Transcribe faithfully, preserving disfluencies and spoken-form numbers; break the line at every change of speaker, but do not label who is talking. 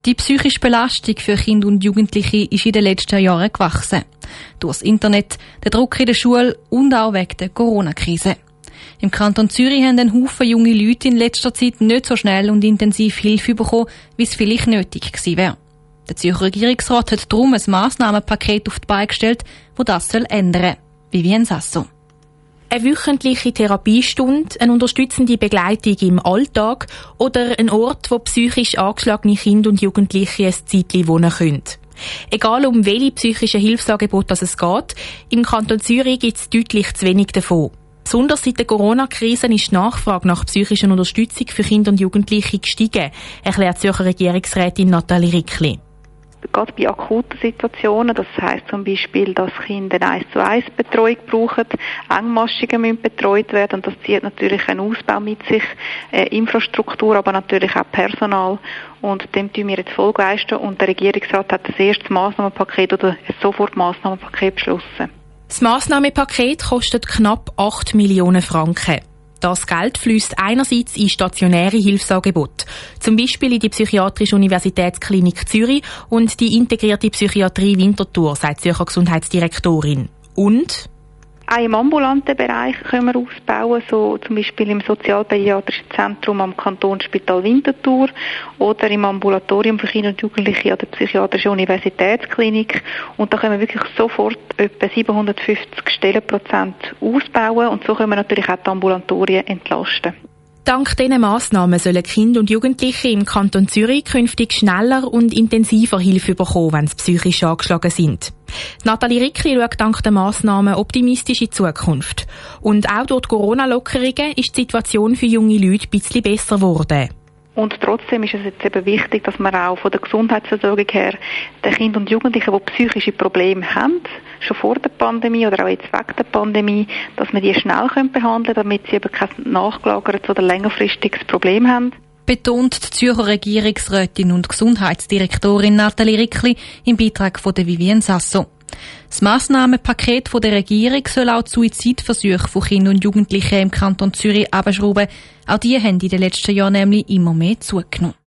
Die psychische Belastung für Kinder und Jugendliche ist in den letzten Jahren gewachsen. Durch das Internet, der Druck in der Schule und auch wegen der Corona-Krise. Im Kanton Zürich haben ein Haufen junge Leute in letzter Zeit nicht so schnell und intensiv Hilfe bekommen, wie es vielleicht nötig gewesen wäre. Der Zürcher Regierungsrat hat darum ein Massnahmenpaket auf die Beine gestellt, das das ändern soll. Vivienne Sasso.
Eine wöchentliche Therapiestunde, eine unterstützende Begleitung im Alltag oder ein Ort, wo psychisch angeschlagene Kinder und Jugendliche ein Zeitchen wohnen können. Egal um welche psychische Hilfsangebote es geht, im Kanton Zürich gibt es deutlich zu wenig davon. Besonders seit der Corona-Krise ist die Nachfrage nach psychischer Unterstützung für Kinder und Jugendliche gestiegen, erklärt Zürcher Regierungsrätin Nathalie Rickli.
Gerade bei akuten Situationen, das heisst zum Beispiel, dass Kinder eine eins zu eins Betreuung brauchen, Engmaschiger müssen betreut werden und das zieht natürlich einen Ausbau mit sich, äh, Infrastruktur, aber natürlich auch Personal und dem tun wir jetzt Folge leisten und der Regierungsrat hat das erste Massnahmenpaket oder ein Sofortmassnahmenpaket beschlossen.
Das Massnahmenpaket kostet knapp acht Millionen Franken. Das Geld fließt einerseits in stationäre Hilfsangebote, zum Beispiel in die Psychiatrische Universitätsklinik Zürich und die integrierte Psychiatrie Winterthur, sagt die Zürcher Gesundheitsdirektorin. Und
auch im ambulanten Bereich können wir ausbauen, so zum Beispiel im Sozialpädiatrischen Zentrum am Kantonsspital Winterthur oder im Ambulatorium für Kinder und Jugendliche an der Psychiatrischen Universitätsklinik. Und da können wir wirklich sofort etwa siebenhundertfünfzig Stellenprozent ausbauen und so können wir natürlich auch die Ambulatorien entlasten.
Dank diesen Massnahmen sollen Kinder und Jugendliche im Kanton Zürich künftig schneller und intensiver Hilfe bekommen, wenn sie psychisch angeschlagen sind. Nathalie Rickli schaut dank der Massnahmen optimistisch in die Zukunft. Und auch durch die Corona-Lockerungen ist die Situation für junge Leute ein bisschen besser geworden.
Und trotzdem ist es jetzt eben wichtig, dass man auch von der Gesundheitsversorgung her den Kindern und Jugendlichen, die psychische Probleme haben, schon vor der Pandemie oder auch jetzt wegen der Pandemie, dass wir die schnell behandeln können, damit sie eben kein nachgelagertes oder längerfristiges Problem haben.
Betont die Zürcher Regierungsrätin und Gesundheitsdirektorin Nathalie Rickli im Beitrag von der Vivienne Sasso. Das Massnahmenpaket von der Regierung soll auch die Suizidversuche von Kindern und Jugendlichen im Kanton Zürich abschrauben. Auch die haben in den letzten Jahren nämlich immer mehr zugenommen.